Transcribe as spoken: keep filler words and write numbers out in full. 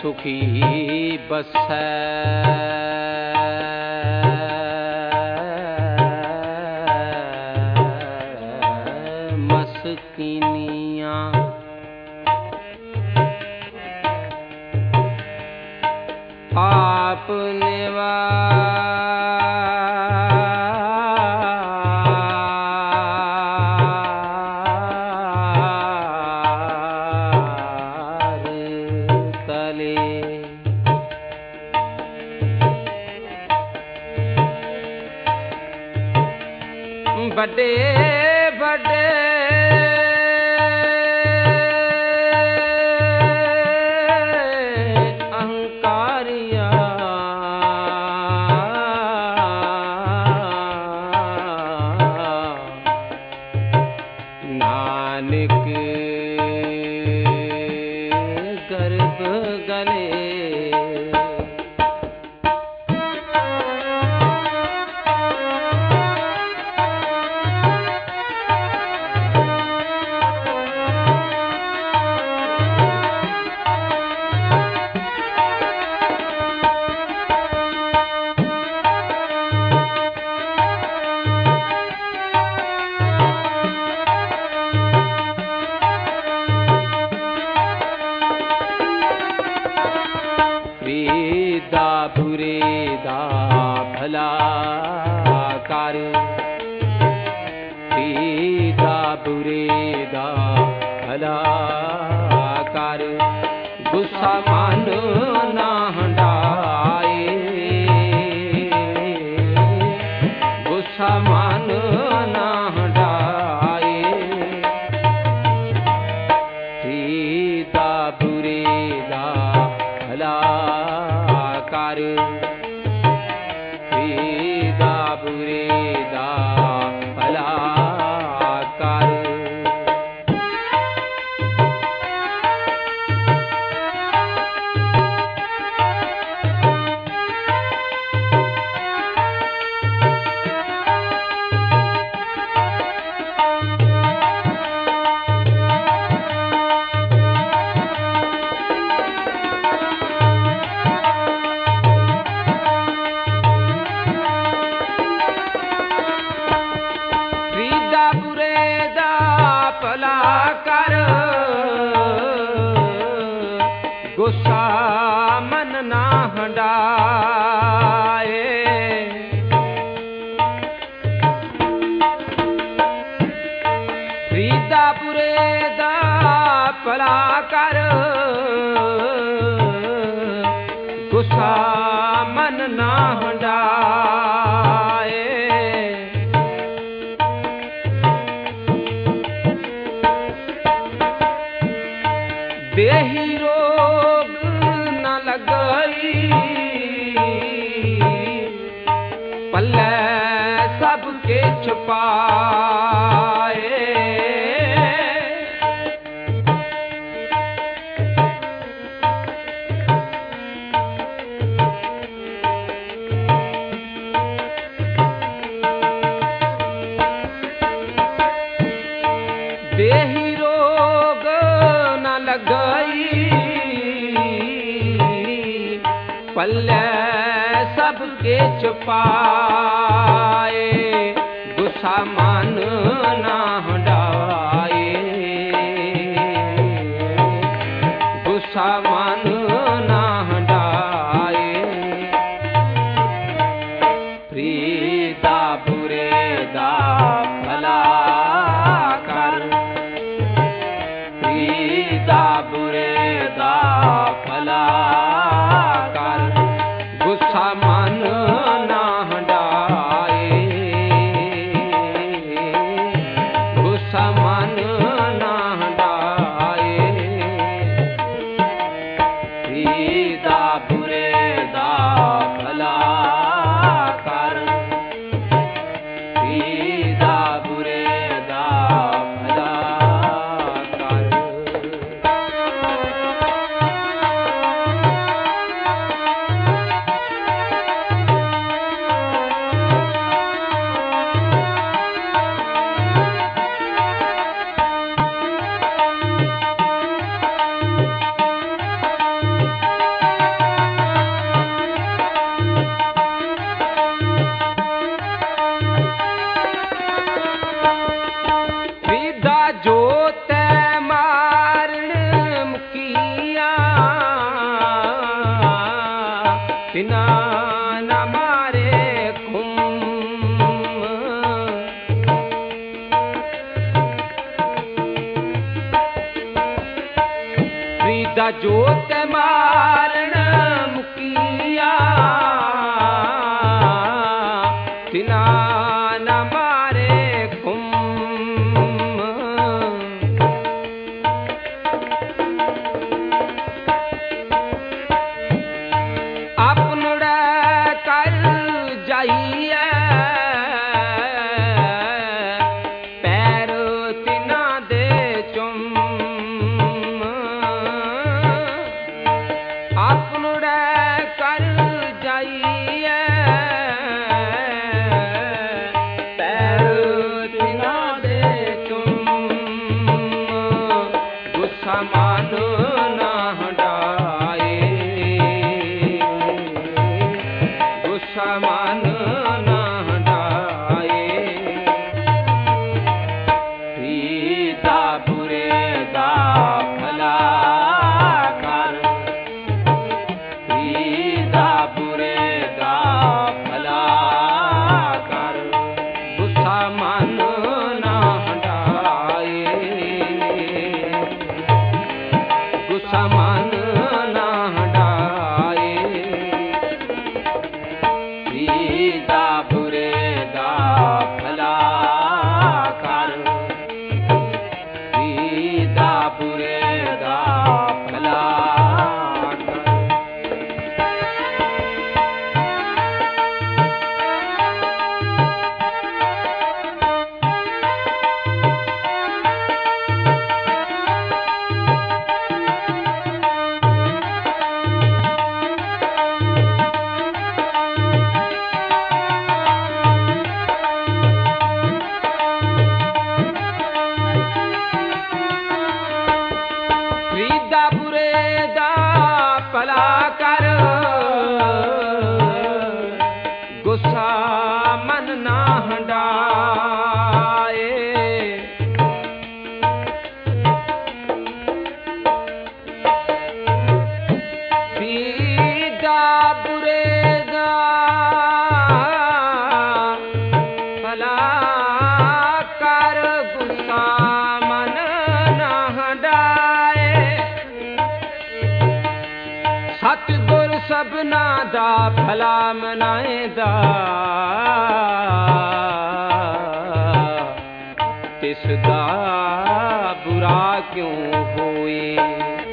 सुखी बसै मस्किनिया। आपने बड़े बड़े अहंकारिया नानक गर्भ गले बुरे दा भला कर पीदा बुरे दा भला कर गुस्सा मन ना हंडाए गुस्सा मन ना हंडाए पीदा बुरे दा भला कर पीदा बुरे दा भला कर। गुस्सा मन ना हंडाए रीदा बुरे दा भला कर गुस्सा मन ना हंडाए देही रोग न लगई पल्ले सबके छुपाए देही रोग न लगई पल्ले सबके छुपाए गुस्सा मन ना हंडाए गुस्सा मन ना हंडाए प्रीदा बुरे दा भला कर प्रीदा बुरे दा भला कर गुस्सा मन ना हंडाए गुस्सा मन ना हंडाए ਤਿਨਾ ਨਾ ਮਾਰੇ ਖੁੰਮ। ਪ੍ਰੀਤਾ ਜੋਤ ਮਾਰਨ ਮੁਕੀਆ ਤਿਨਾ ਨਾ ਮਾਰੇ ਖੁੰਮ। ਆਪਨੜਾ ਕਰ ਜਾਈਐ ਪੈਰ ਤਿਨਾ ਦੇ ਚੁੰਮ। ਆਪਨੜਾ ਕਰ ਜਾਈਐ ਪੈਰ ਤਿਨਾ ਦੇ ਚੁੰਮ। ਗੁੱਸਾ ਮਨ ਨਾ ਹਟਾਏ ਗੁੱਸਾ ਮਨ ਨਾ ਹਟਾਏ। ਪ੍ਰੀਤਾ ਬੁਰੇ ਦਾ ਭਲਾ ਕਰ ਪ੍ਰੀਤਾ ਬੁਰੇ ਦਾ ਭਲਾ ਕਰ। ਗੁੱਸਾ ਮਨ ਨਾ ਹਟਾਏ ਗੁੱਸਾ ਮਨ ਨਾ ਹਟਾਏ। ਪ੍ਰੀਤਾ ਬੁਰੇ ਦਾ ਭਲਾ ਕਰ ਪ੍ਰੀਤਾ ਬੁਰੇ ਦਾ ਭਲਾ ਕਰ। ਪ੍ਰੀਤਾ ਬੁਰੇ ਦਾ ਭਲਾ ਕਰ ਗੁੱਸਾ ਮਨ ਨਾ ਹਟਾਏ। ਪ੍ਰੀਤਾ ਬੁਰੇ ਦਾ ਭਲਾ ਕਰ ਗੁੱਸਾ ਮਨ ਨਾ ਹਟਾਏ। ਸਤਿਗੁਰ ਸਭਨਾ ਦਾ ਭਲਾ ਮਨਾਏਦਾ ਤਿਸ ਦਾ ਬੁਰਾ ਕਿਉਂ ਹੋਏ।